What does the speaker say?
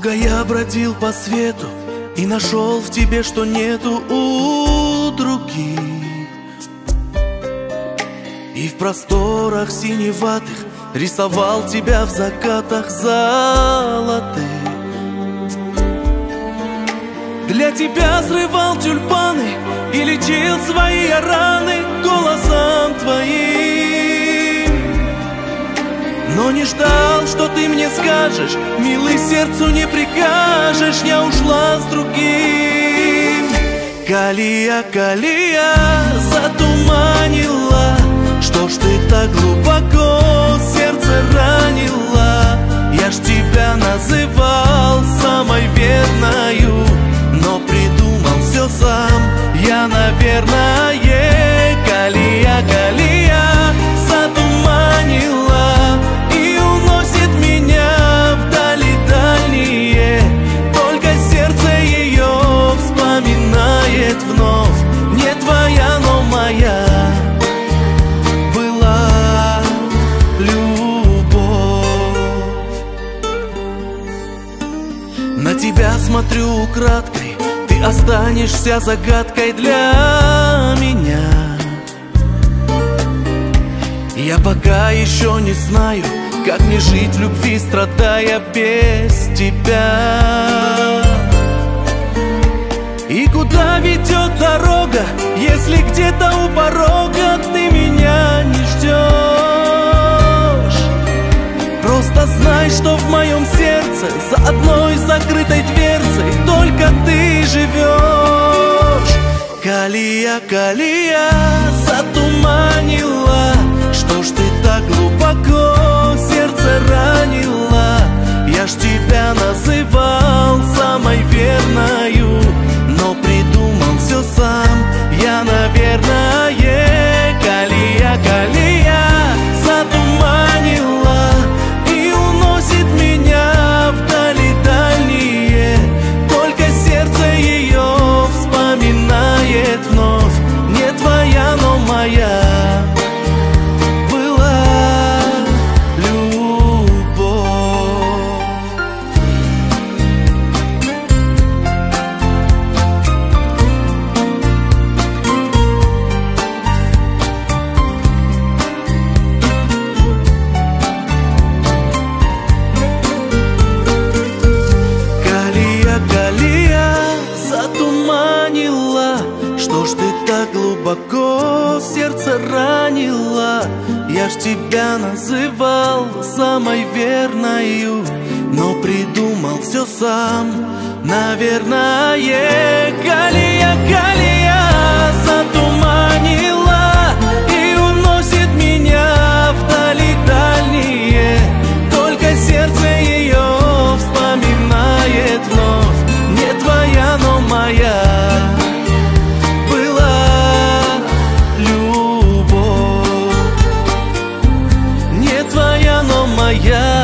Много я бродил по свету и нашел в тебе, что нету у других. И в просторах синеватых рисовал тебя в закатах золотых. Для тебя срывал тюльпаны и лечил свои раны голосом твоим. Но не ждал, что ты мне скажешь: милый, сердцу не прикажешь, я ушла с другим. Калия, Калия, затуманила, что ж ты так глубоко сердце ранила. Я ж тебя называл самой верною, но придумал все сам я, наверное. Калия, Калия, затуманила и уносит меня вдали дальние. Только сердце ее вспоминает вновь. Не твоя, но моя была любовь. На тебя смотрю украдкой, ты останешься загадкой для меня. Я пока еще не знаю, как мне жить в любви, страдая без тебя. И куда ведет дорога, если где-то у порога ты меня не ждешь? Просто знай, что в моем сердце за одной закрытой дверцей только ты живешь. Калия, Калия, затуманила, что ж ты так глубоко сердце ранила. Я ж тебя называл самой верною, но придумал все сам я, наверное. Калия, Калия, затуманила и уносит меня вдали дальние. Только сердце ее вспоминает вновь. Не твоя, но моя была любовь. Калия, Калия, затуманила, что ж ты так глубоко сердце ранила. Я ж тебя называл самой верною, но придумал все сам, наверное. Калия, Калия, затуманила и уносит меня вдали дальние. Только сердце ее вспоминает вновь. Не твоя, но моя была любовь. Не твоя, но моя